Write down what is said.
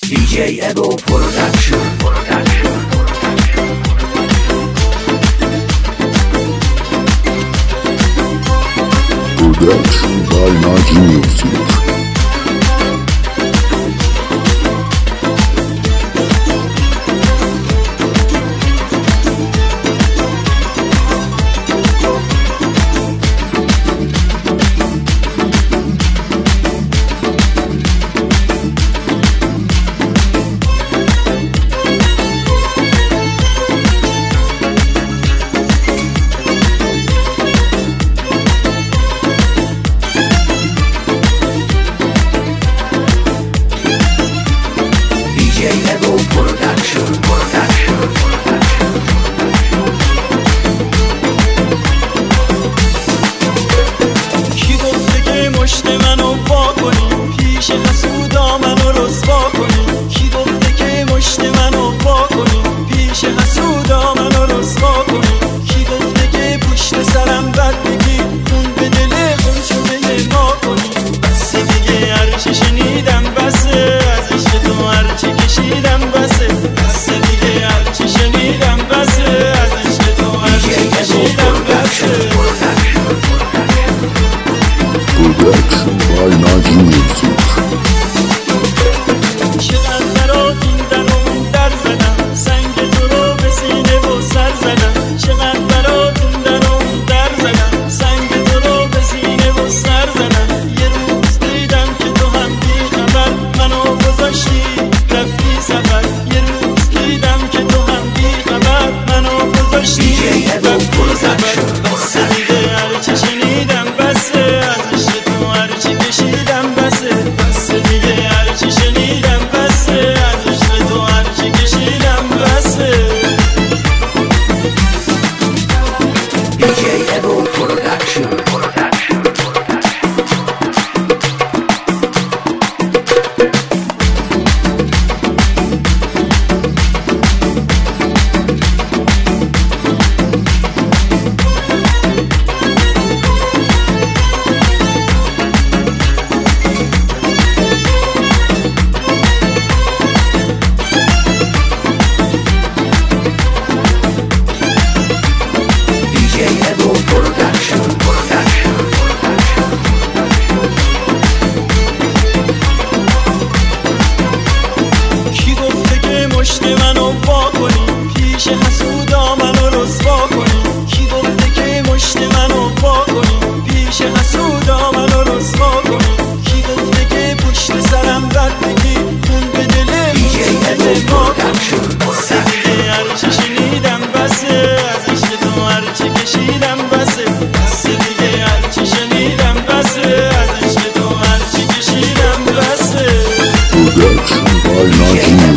DJ Ebo Production. Production by Naji Music. کی گفته که مشت منو وا کنی پیش حسودا منو رسوا کنی؟ کی گفته که مشت منو وا کنی پیش حسودا منو رسوا کنی؟ کی گفته که پشت سرم بد بگی خون به دل خونشونه ما کنی؟ بسه دیگه هرچی شنیدم بسه، از عشق تو هرچی کشیدم بسه. بسه دیگه هرچی شنیدم بسه، از عشق تو هرچی کشیدم بسه. Production by Naji Music. چقدر برات این در و اون در زدم، سنگ تو رو به سینه و سر زدم. چقدر برات این در و اون در زدم، سنگ تو رو به سینه و سر زدم. یه روز دیدم که تو هم بی خبر منو گذاشتی رفتی سفر. یه روز دیدم که تو هم بی خبر منو گذاشتی رفتی سفر. بسه دیگه هرچی شنیدم بسه، از عشق تو هرچی کشیدم بسه. بسه دیگه هرچی شنیدم بسه، از عشق تو هرچی کشیدم بسه. DJ Ebo Production. کی گفته که مشت منو وا کنی پیش حسودا منو رسوا کنی؟ کی گفته که مشت منو وا کنی پیش حسودا منو رسوا کنی؟ کی گفته که پشت سرم بد بگی خون به دل خونشونه ما کنی؟ بسه دیگه هرچی شنیدم بسه، از عشق تو هرچی کشیدم بسه. بسه دیگه هرچی شنیدم بسه، از عشق تو هرچی کشیدم بسه. Production by Naji Music.